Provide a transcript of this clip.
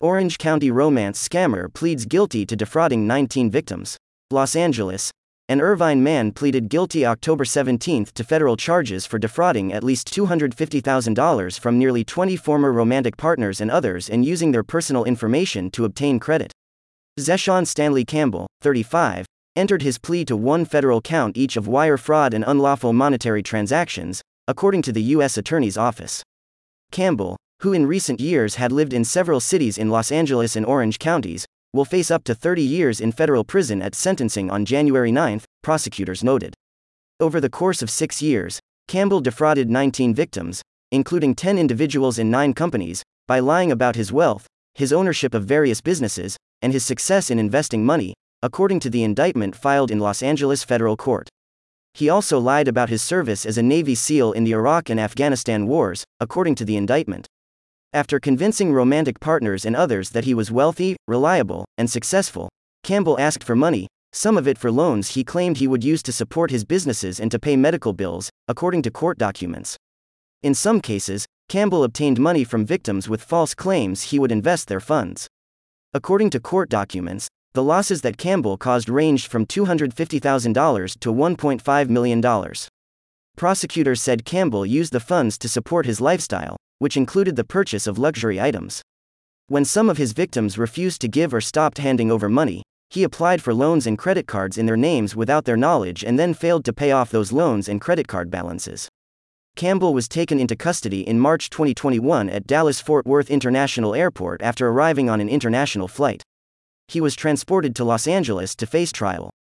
Orange County romance scammer pleads guilty to defrauding 19 victims. Los Angeles. An Irvine man pleaded guilty October 17 to federal charges for defrauding at least $250,000 from nearly 20 former romantic partners and others and using their personal information to obtain credit. Zeshawn Stanley Campbell, 35, entered his plea to one federal count each of wire fraud and unlawful monetary transactions, according to the U.S. Attorney's Office. Campbell, who in recent years had lived in several cities in Los Angeles and Orange counties, will face up to 30 years in federal prison at sentencing on January 9, prosecutors noted. Over the course of 6 years, Campbell defrauded 19 victims, including 10 individuals and 9 companies, by lying about his wealth, his ownership of various businesses, and his success in investing money, according to the indictment filed in Los Angeles federal court. He also lied about his service as a Navy SEAL in the Iraq and Afghanistan wars, according to the indictment. After convincing romantic partners and others that he was wealthy, reliable, and successful, Campbell asked for money, some of it for loans he claimed he would use to support his businesses and to pay medical bills, according to court documents. In some cases, Campbell obtained money from victims with false claims he would invest their funds. According to court documents, the losses that Campbell caused ranged from $250,000 to $1.5 million. Prosecutors said Campbell used the funds to support his lifestyle, which included the purchase of luxury items. When some of his victims refused to give or stopped handing over money, he applied for loans and credit cards in their names without their knowledge and then failed to pay off those loans and credit card balances. Campbell was taken into custody in March 2021 at Dallas-Fort Worth International Airport after arriving on an international flight. He was transported to Los Angeles to face trial.